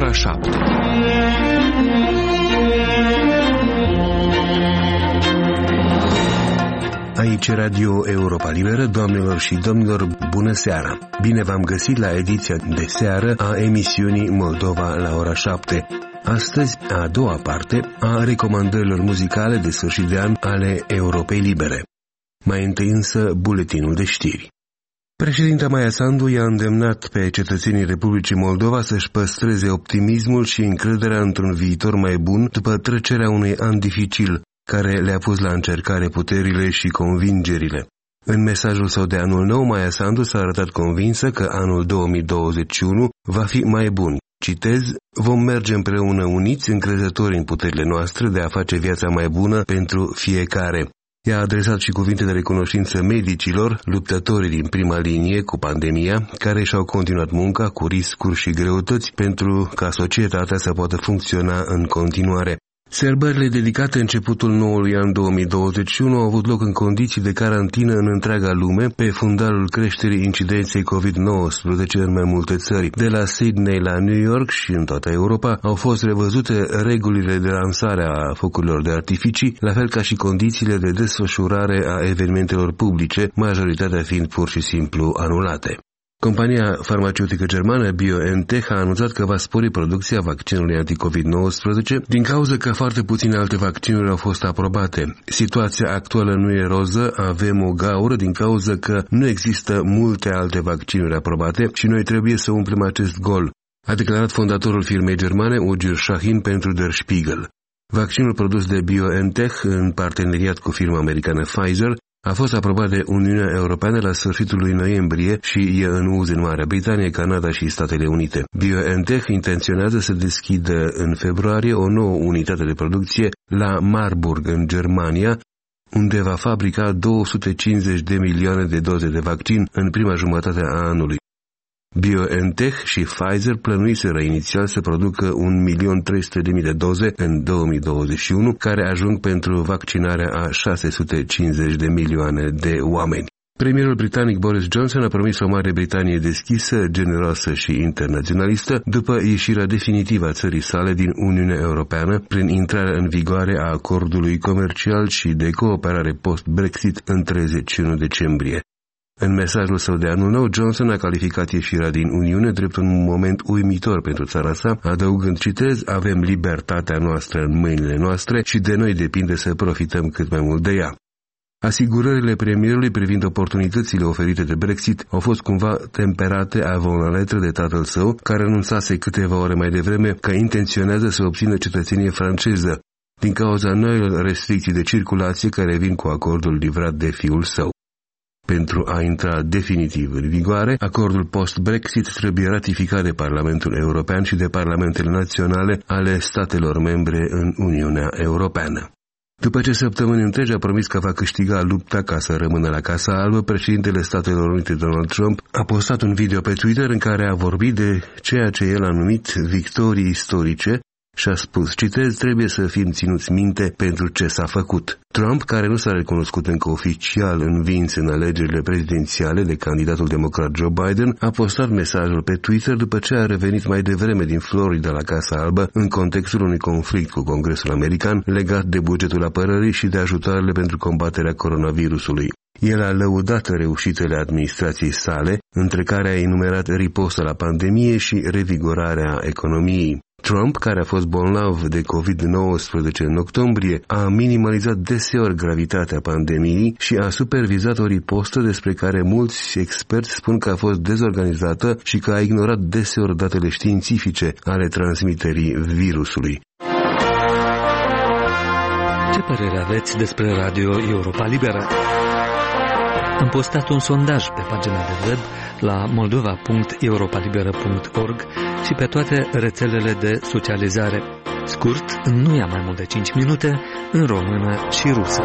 ora 7. Aici Radio Europa Liberă, doamnelor și domnilor, bună seara! Bine v-am găsit la ediția de seară a emisiunii Moldova la ora 7. Astăzi, a doua parte a recomandărilor muzicale de sfârșit de an ale Europei Libere. Mai întâi însă, buletinul de știri. Președinta Maia Sandu i-a îndemnat pe cetățenii Republicii Moldova să-și păstreze optimismul și încrederea într-un viitor mai bun după trecerea unui an dificil, care le-a pus la încercare puterile și convingerile. În mesajul său de anul nou, Maia Sandu s-a arătat convinsă că anul 2021 va fi mai bun. Citez, vom merge împreună uniți, încrezători în puterile noastre de a face viața mai bună pentru fiecare. I-a adresat și cuvinte de recunoștință medicilor, luptătorii din prima linie cu pandemia, care și-au continuat munca cu riscuri și greutăți pentru ca societatea să poată funcționa în continuare. Sărbările dedicate începutul noului an 2021 au avut loc în condiții de carantină în întreaga lume, pe fundalul creșterii incidenței COVID-19 în mai multe țări. De la Sydney la New York și în toată Europa au fost revăzute regulile de lansare a focurilor de artificii, la fel ca și condițiile de desfășurare a evenimentelor publice, majoritatea fiind pur și simplu anulate. Compania farmaceutică germană BioNTech a anunțat că va spori producția vaccinului anti-COVID-19 din cauza că foarte puține alte vaccinuri au fost aprobate. Situația actuală nu e roză, avem o gaură din cauza că nu există multe alte vaccinuri aprobate și noi trebuie să umplem acest gol, a declarat fondatorul firmei germane Ujir Sahin pentru Der Spiegel. Vaccinul produs de BioNTech în parteneriat cu firma americană Pfizer a fost aprobat de Uniunea Europeană la sfârșitul lui noiembrie și e în uz în Marea Britanie, Canada și Statele Unite. BioNTech intenționează să deschidă în februarie o nouă unitate de producție la Marburg, în Germania, unde va fabrica 250 de milioane de doze de vaccin în prima jumătate a anului. BioNTech și Pfizer plănuiseră inițial să producă 1.300.000 de doze în 2021, care ajung pentru vaccinarea a 650 de milioane de oameni. Premierul britanic Boris Johnson a promis o Mare Britanie deschisă, generoasă și internaționalistă după ieșirea definitivă a țării sale din Uniunea Europeană prin intrarea în vigoare a acordului comercial și de cooperare post-Brexit în 31 decembrie. În mesajul său de anul nou, Johnson a calificat ieșirea din Uniune drept un moment uimitor pentru țara sa, adăugând, citez, avem libertatea noastră în mâinile noastre și de noi depinde să profităm cât mai mult de ea. Asigurările premierului privind oportunitățile oferite de Brexit au fost cumva temperate avant la letră de tatăl său, care anunțase câteva ore mai devreme că intenționează să obțină cetățenie franceză, din cauza noilor restricții de circulație care vin cu acordul livrat de fiul său. Pentru a intra definitiv în vigoare, acordul post-Brexit trebuie ratificat de Parlamentul European și de Parlamentele naționale ale statelor membre în Uniunea Europeană. După ce săptămâni întregi a promis că va câștiga lupta ca să rămână la Casa Albă, președintele Statelor Unite Donald Trump a postat un video pe Twitter în care a vorbit de ceea ce el a numit victorii istorice și a spus, citez, trebuie să fim ținuți minte pentru ce s-a făcut. Trump, care nu s-a recunoscut încă oficial învins în alegerile prezidențiale de candidatul democrat Joe Biden, a postat mesajul pe Twitter după ce a revenit mai devreme din Florida la Casa Albă în contextul unui conflict cu Congresul American legat de bugetul apărării și de ajutoarele pentru combaterea coronavirusului. El a lăudat reușitele administrației sale, între care a enumerat riposta la pandemie și revigorarea economiei. Trump, care a fost bolnav de COVID-19 în octombrie, a minimalizat deseori gravitatea pandemiei și a supervizat o ripostă despre care mulți experți spun că a fost dezorganizată și că a ignorat deseori datele științifice ale transmiterii virusului. Ce părere aveți despre Radio Europa Liberă? Am postat un sondaj pe pagina de web la moldova.europalibera.org și pe toate rețelele de socializare. Scurt, nu ia mai mult de 5 minute, în română și rusă.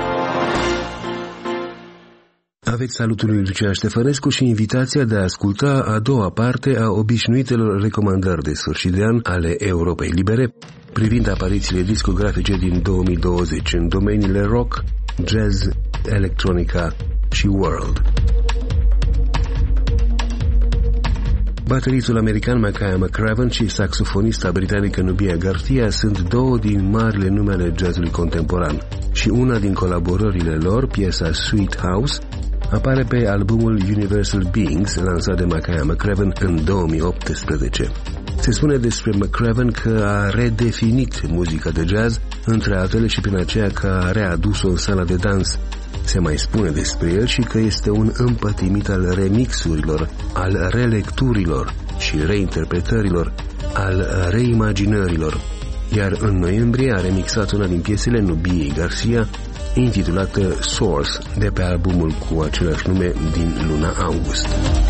Aveți salutul lui Lucian Ștefănescu și invitația de a asculta a doua parte a obișnuitelor recomandări de sfârșit de an ale Europei Libere privind aparițiile discografice din 2020 în domeniile rock, jazz, electronica și world. Bateristul american Makaya McCraven și saxofonista britanică Nubia Garcia sunt două din marile nume ale jazzului contemporan și una din colaborările lor, piesa Sweet House, apare pe albumul Universal Beings, lansat de Makaya McCraven în 2018. Se spune despre McCraven că a redefinit muzica de jazz, între altele și prin aceea că a readus-o în sala de dans. Se mai spune despre el și că este un împătimit al remixurilor, al relecturilor și reinterpretărilor, al reimaginărilor. Iar în noiembrie a remixat una din piesele Nubiei Garcia, intitulată Source, de pe albumul cu același nume din luna august.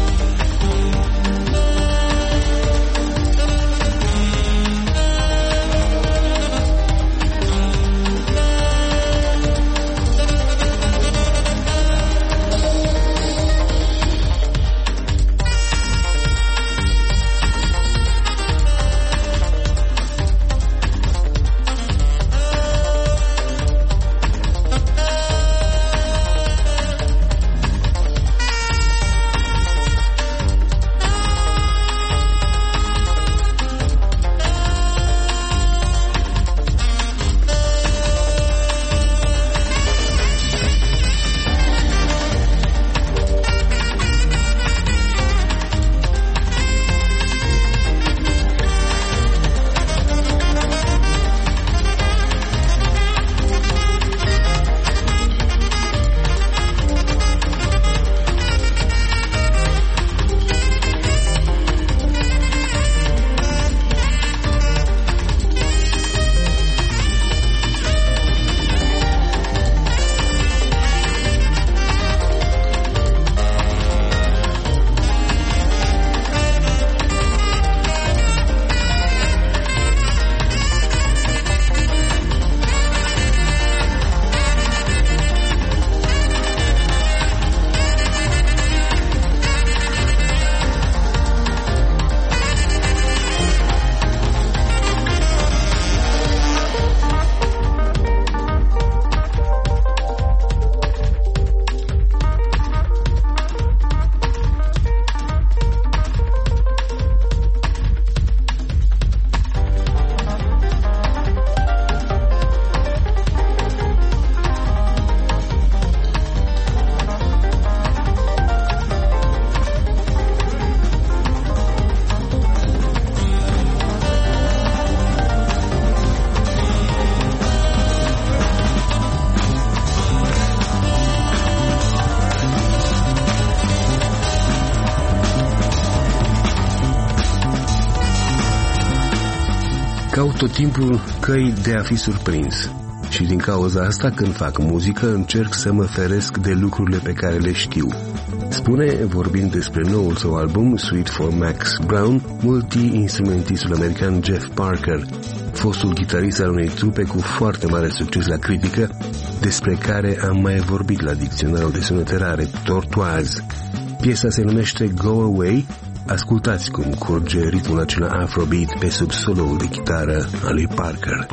Caut tot timpul căi de a fi surprins și din cauza asta, când fac muzică, încerc să mă feresc de lucrurile pe care le știu. Spune, vorbind despre noul său album, Suite for Max Brown, multi-instrumentistul american Jeff Parker, fostul gitarist al unei trupe cu foarte mare succes la critică, despre care am mai vorbit la dicționarul de sunete rare, Tortoise. Piesa se numește Go Away. Ascultați cum curge ritmul acela afrobeat pe sub soloul de chitară al lui Parker.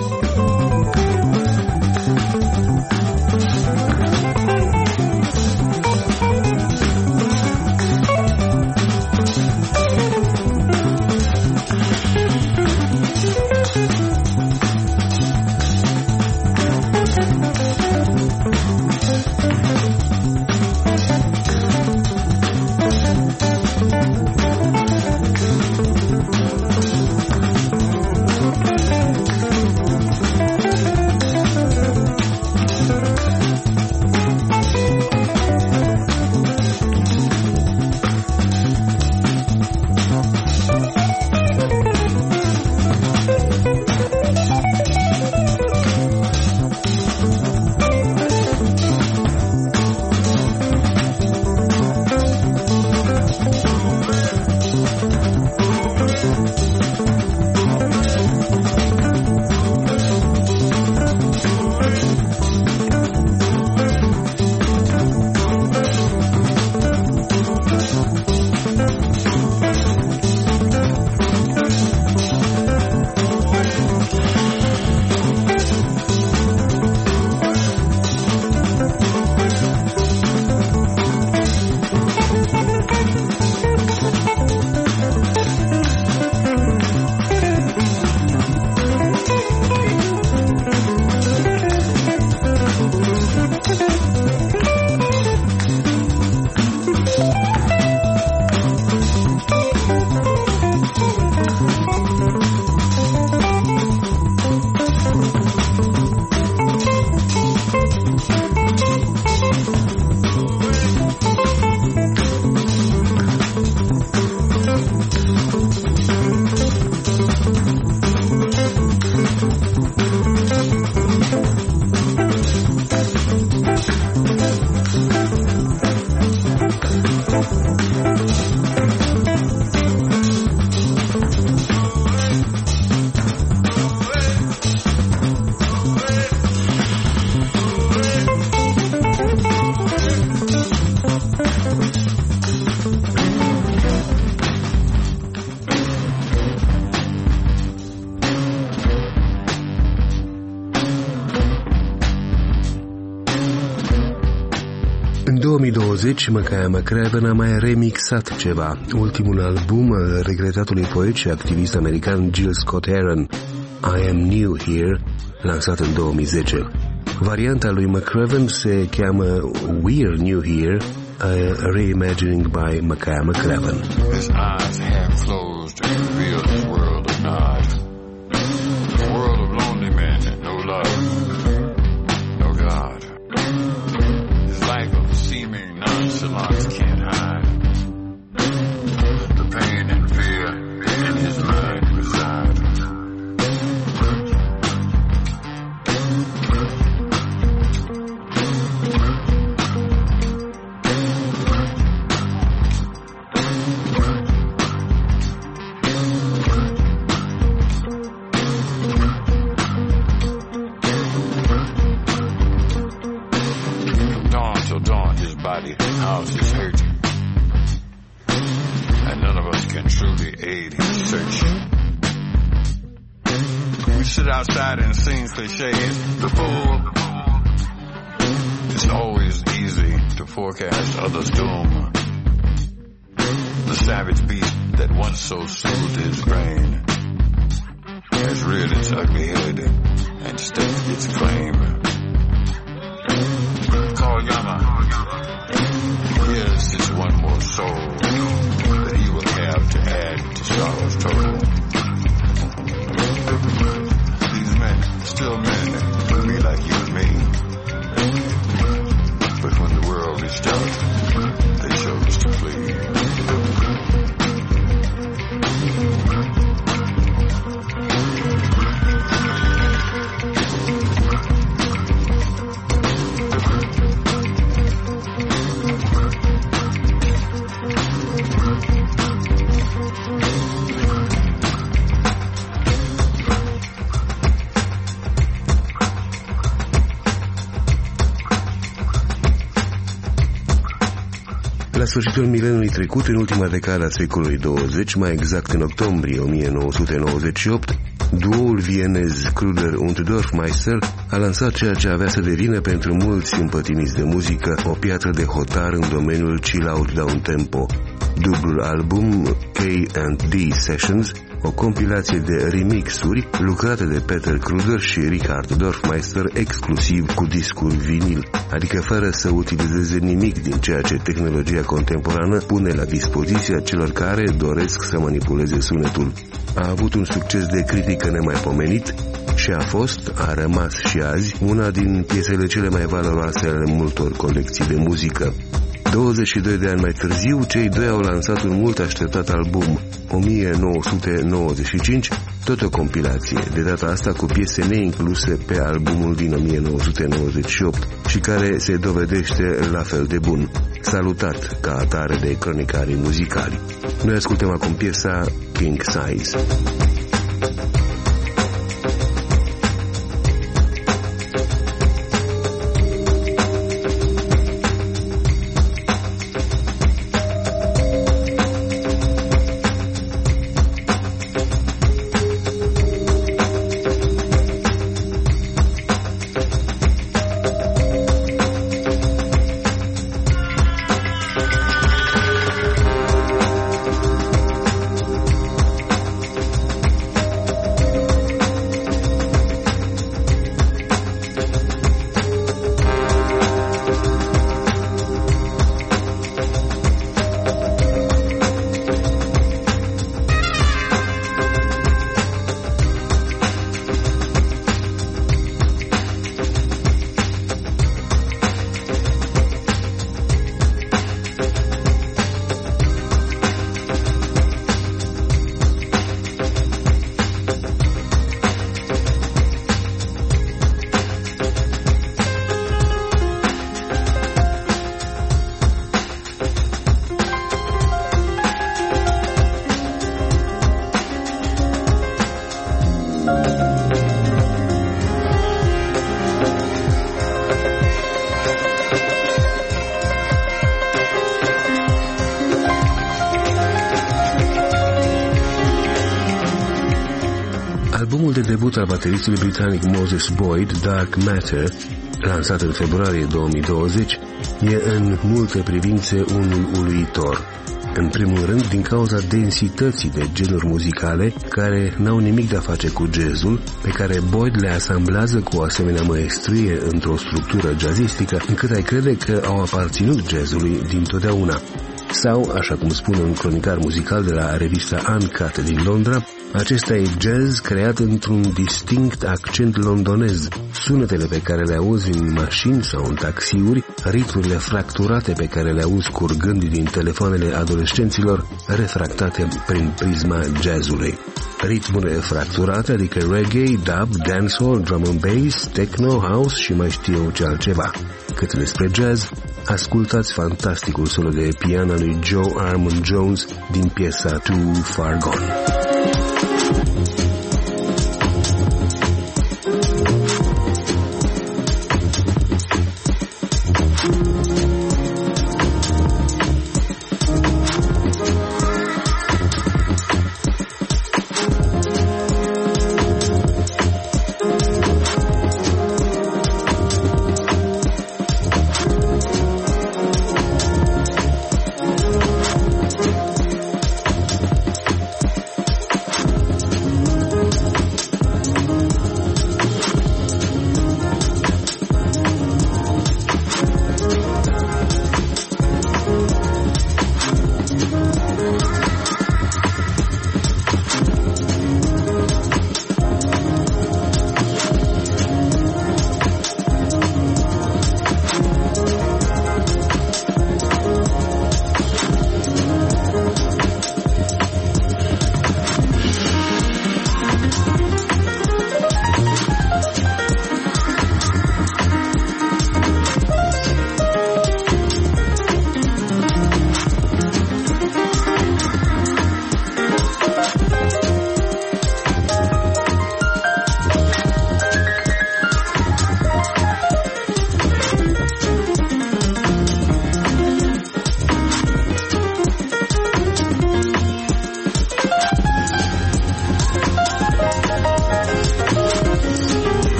În 2020, Makaya McCraven a mai remixat ceva. Ultimul album al regretatului poet și activist american Gil Scott-Heron, I Am New Here, lansat în 2010. Varianta lui McCraven se cheamă We're New Here, a reimagining by Makaya McCraven. His eyes half closed and revealed his world of nod. A world of lonely men, no love, no God. His life of seeming nonchalance can't hide. The pain and fear in his mind reside. House is hurting, and none of us can truly aid his search. We sit outside and sing cliches. The fool. It's always easy to forecast others' doom. The savage beast that once so soothed his brain has reared its ugly head and staked its claim. Call Yama. Here's just one more soul that he will have to add to sorrow's total. These men, still men, will be like you and me. But when the world reached out, they chose to flee. La sfârșitul mileniului trecut, în ultima decadă a secolului 20, mai exact în octombrie 1998, duoul vienez Kruder und Dorfmeister a lansat ceea ce avea să devină pentru mulți împătimiți de muzică o piatră de hotar în domeniul chill-out down-tempo. Dublul album K&D Sessions, o compilație de remixuri lucrate de Peter Kruder și Richard Dorfmeister exclusiv cu discul vinil, adică fără să utilizeze nimic din ceea ce tehnologia contemporană pune la dispoziția celor care doresc să manipuleze sunetul. A avut un succes de critică nemaipomenit și a rămas și azi una din piesele cele mai valoroase ale multor colecții de muzică. 22 de ani mai târziu, cei doi au lansat un mult așteptat album, 1995, tot o compilație, de data asta cu piese neincluse pe albumul din 1998 și care se dovedește la fel de bun, salutat ca atare de cronicarii muzicali. Noi ascultăm acum piesa King Size. Albumul de debut al bateristului britanic Moses Boyd, Dark Matter, lansat în februarie 2020, e în multe privințe unul uluitor. În primul rând, din cauza densității de genuri muzicale care n-au nimic de a face cu jazzul, pe care Boyd le asamblează cu o asemenea măestrie într-o structură jazzistică, încât ai crede că au aparținut jazzului dintotdeauna. Sau, așa cum spune un cronicar muzical de la revista Uncut din Londra, acesta e jazz creat într-un distinct accent londonez. Sunetele pe care le auzi în mașini sau în taxiuri, ritmurile fracturate pe care le auzi curgând din telefoanele adolescenților, refractate prin prisma jazzului. Ritmurile fracturate, adică reggae, dub, dancehall, drum and bass, techno, house și mai știu eu ce altceva. Cât despre jazz, ascultați fantasticul solo de pian al lui Joe Armon Jones din piesa Too Far Gone.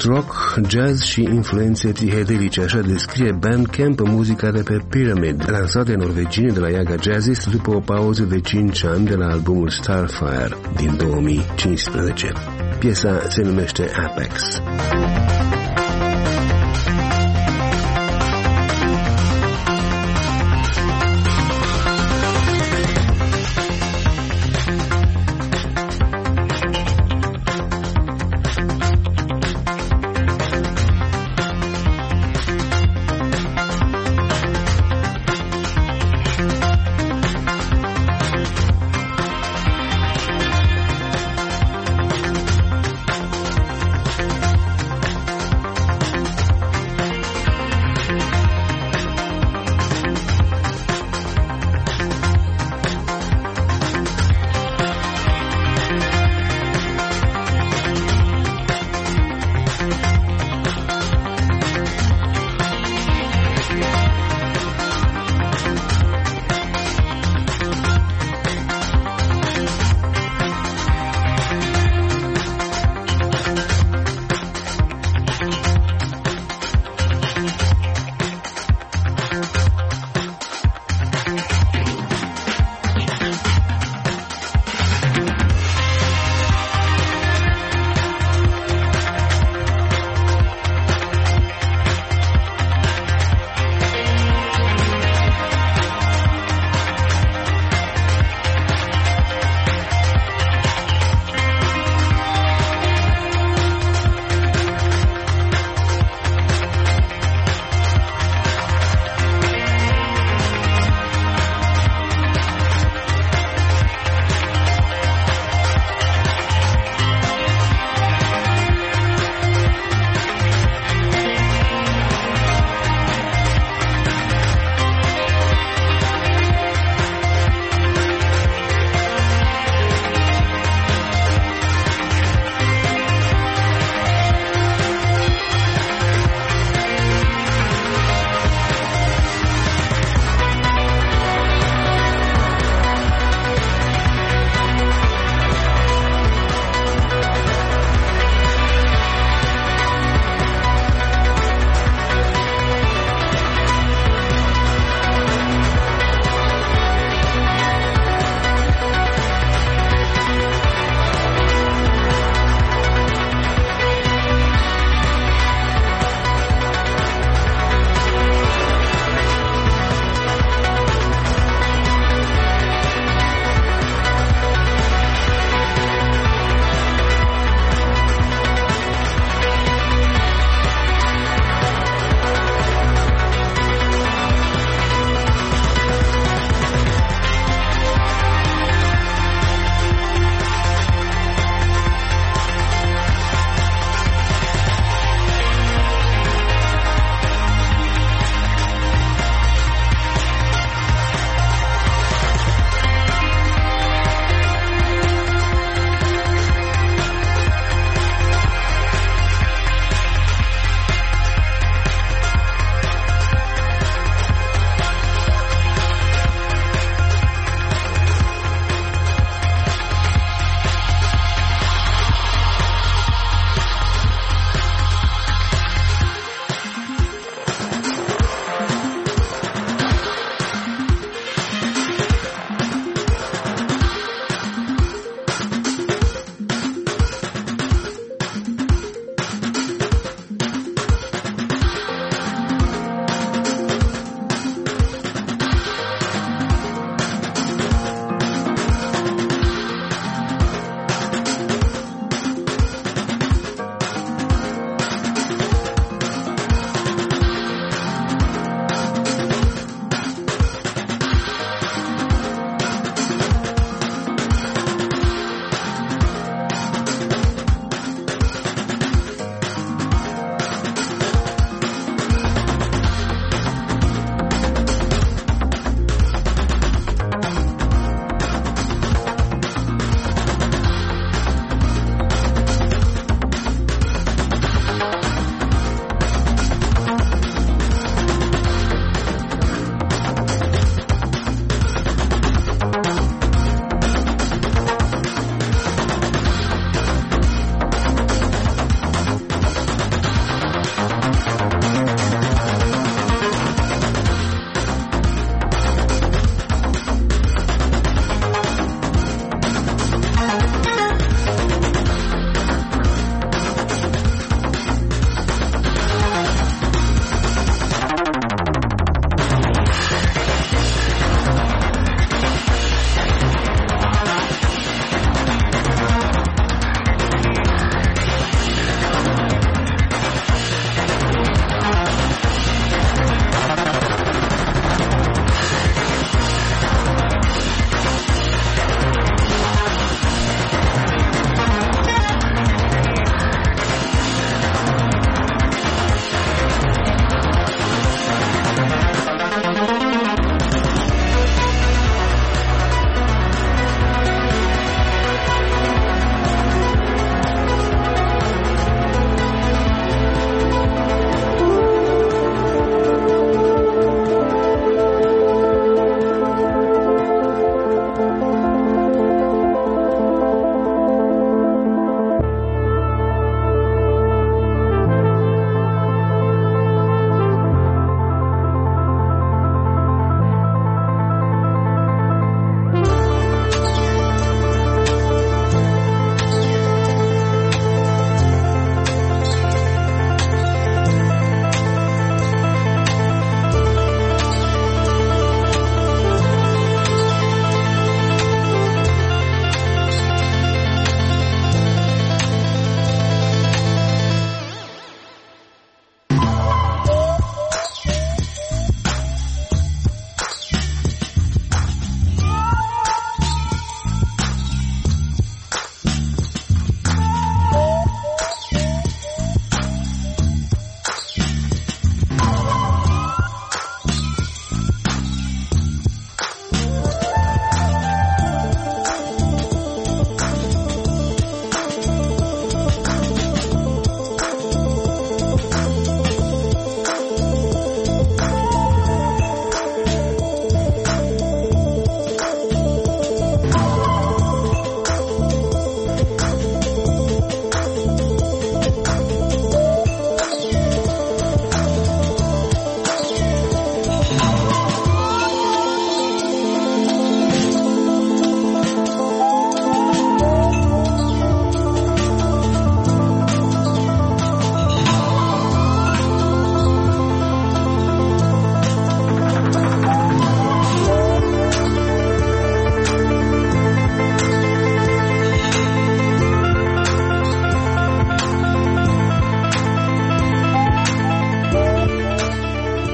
rock, jazz și influențe psihedelice, așa descrie Bandcamp muzica de pe Pyramid, lansată în norvegieni de la Jaga Jazzist după o pauză de 5 ani de la albumul Starfire din 2015. Piesa se numește Apex.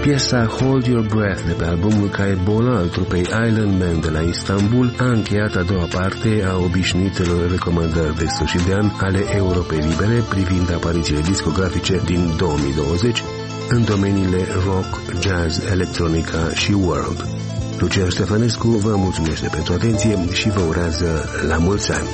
Piesa Hold Your Breath de pe albumul Caebola al trupei Island Man de la Istanbul a încheiat a doua parte a obișnuitelor recomandări de sfârșit de an ale Europei Libere privind aparițiile discografice din 2020 în domeniile rock, jazz, electronica și world. Lucian Ștefănescu vă mulțumește pentru atenție și vă urează la mulți ani!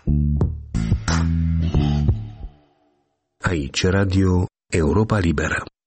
Aici Radio Europa Liberă.